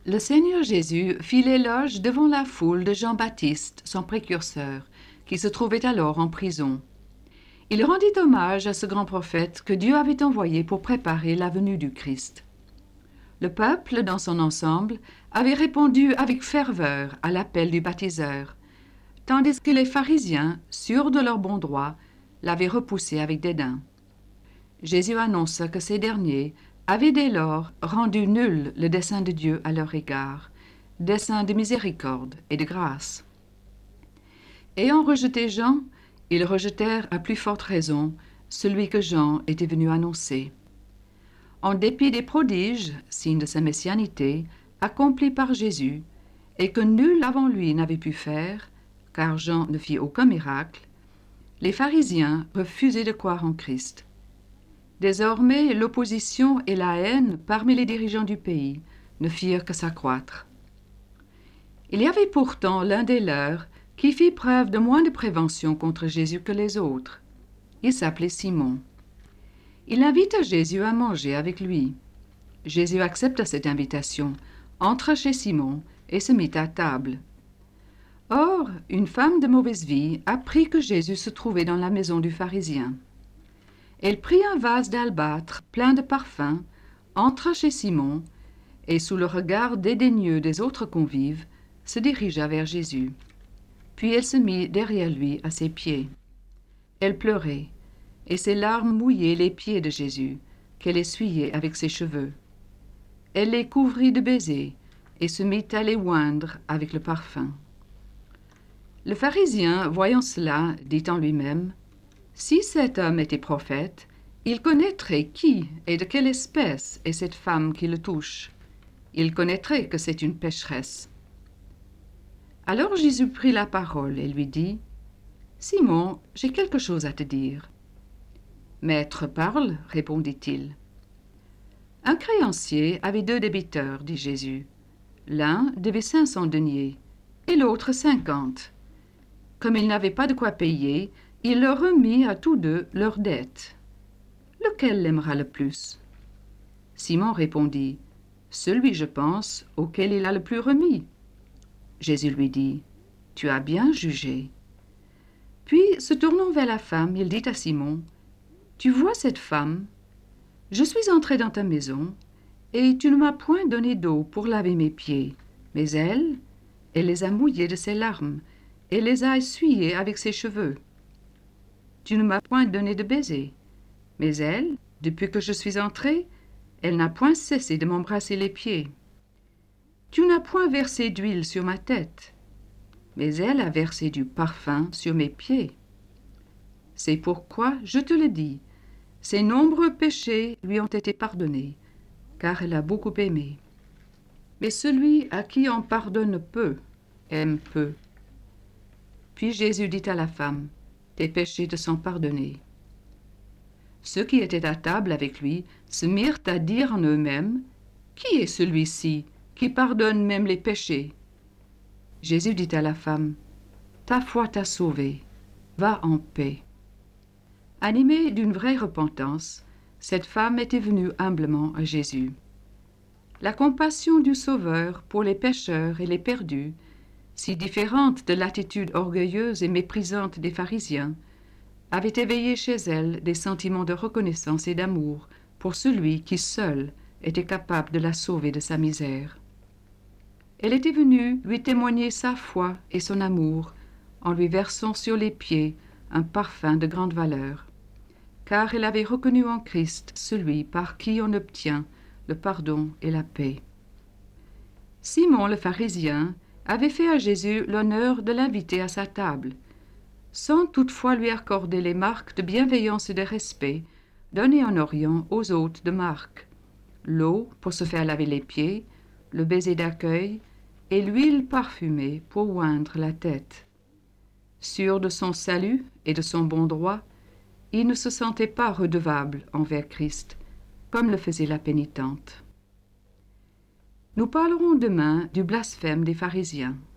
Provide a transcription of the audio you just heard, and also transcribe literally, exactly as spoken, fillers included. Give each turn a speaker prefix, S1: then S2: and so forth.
S1: Le Seigneur Jésus fit l'éloge devant la foule de Jean-Baptiste, son précurseur, qui se trouvait alors en prison. Il rendit hommage à ce grand prophète que Dieu avait envoyé pour préparer la venue du Christ. Le peuple, dans son ensemble, avait répondu avec ferveur à l'appel du baptiseur, tandis que les pharisiens, sûrs de leur bon droit, l'avaient repoussé avec dédain. Jésus annonça que ces derniers avaient dès lors rendu nul le dessein de Dieu à leur égard, dessein de miséricorde et de grâce. Ayant rejeté Jean, ils rejetèrent à plus forte raison celui que Jean était venu annoncer. En dépit des prodiges, signe de sa messianité, accomplis par Jésus, et que nul avant lui n'avait pu faire, car Jean ne fit aucun miracle, les pharisiens refusaient de croire en Christ. Désormais, l'opposition et la haine parmi les dirigeants du pays ne firent que s'accroître. Il y avait pourtant l'un des leurs qui fit preuve de moins de prévention contre Jésus que les autres. Il s'appelait Simon. Il invita Jésus à manger avec lui. Jésus accepta cette invitation, entra chez Simon et se mit à table. Or, une femme de mauvaise vie apprit que Jésus se trouvait dans la maison du pharisien. Elle prit un vase d'albâtre plein de parfums, entra chez Simon, et sous le regard dédaigneux des autres convives, se dirigea vers Jésus. Puis elle se mit derrière lui à ses pieds. Elle pleurait, et ses larmes mouillaient les pieds de Jésus, qu'elle essuyait avec ses cheveux. Elle les couvrit de baisers, et se mit à les oindre avec le parfum. Le pharisien, voyant cela, dit en lui-même, « Si cet homme était prophète, il connaîtrait qui et de quelle espèce est cette femme qui le touche. Il connaîtrait que c'est une pécheresse. » Alors Jésus prit la parole et lui dit, « Simon, j'ai quelque chose à te dire. »« Maître, parle, répondit-il. »« Un créancier avait deux débiteurs, dit Jésus. L'un devait cinq cents deniers et l'autre cinquante. Comme il n'avait pas de quoi payer, il leur remit à tous deux leurs dettes. Lequel l'aimera le plus? Simon répondit, « Celui, je pense, auquel il a le plus remis. » Jésus lui dit, « Tu as bien jugé. » Puis, se tournant vers la femme, il dit à Simon, « Tu vois cette femme? Je suis entré dans ta maison, et tu ne m'as point donné d'eau pour laver mes pieds, mais elle, elle les a mouillés de ses larmes, et les a essuyés avec ses cheveux. Tu ne m'as point donné de baiser, mais elle, depuis que je suis entré, elle n'a point cessé de m'embrasser les pieds. Tu n'as point versé d'huile sur ma tête, mais elle a versé du parfum sur mes pieds. C'est pourquoi, je te le dis, ses nombreux péchés lui ont été pardonnés, car elle a beaucoup aimé. Mais celui à qui on pardonne peu, aime peu. » Puis Jésus dit à la femme, « Tes péchés te sont pardonnés. » Ceux qui étaient à table avec lui se mirent à dire en eux-mêmes, « Qui est celui-ci qui pardonne même les péchés? » Jésus dit à la femme, « Ta foi t'a sauvée, va en paix. » Animée d'une vraie repentance, cette femme était venue humblement à Jésus. La compassion du Sauveur pour les pécheurs et les perdus, si différente de l'attitude orgueilleuse et méprisante des pharisiens, avait éveillé chez elle des sentiments de reconnaissance et d'amour pour celui qui seul était capable de la sauver de sa misère. Elle était venue lui témoigner sa foi et son amour en lui versant sur les pieds un parfum de grande valeur, car elle avait reconnu en Christ celui par qui on obtient le pardon et la paix. Simon le pharisien avait fait à Jésus l'honneur de l'inviter à sa table, sans toutefois lui accorder les marques de bienveillance et de respect données en Orient aux hôtes de marque, l'eau pour se faire laver les pieds, le baiser d'accueil et l'huile parfumée pour oindre la tête. Sûr de son salut et de son bon droit, il ne se sentait pas redevable envers Christ, comme le faisait la pénitente. Nous parlerons demain du blasphème des pharisiens.